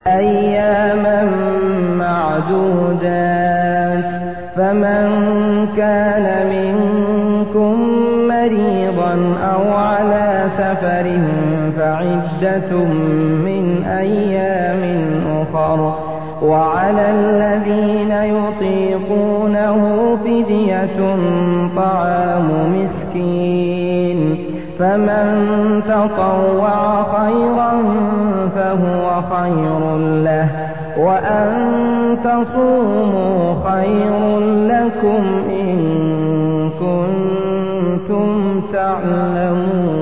أياما معدودات. فمن كان منكم مريضا أو على سفر فعدة من أيام أخر. وعلى الذين يطيقونه فدية طعام مسكين. فمن تطوع خيرا فهو خير له، وأن تصوموا خير لكم إن كنتم تعلمون.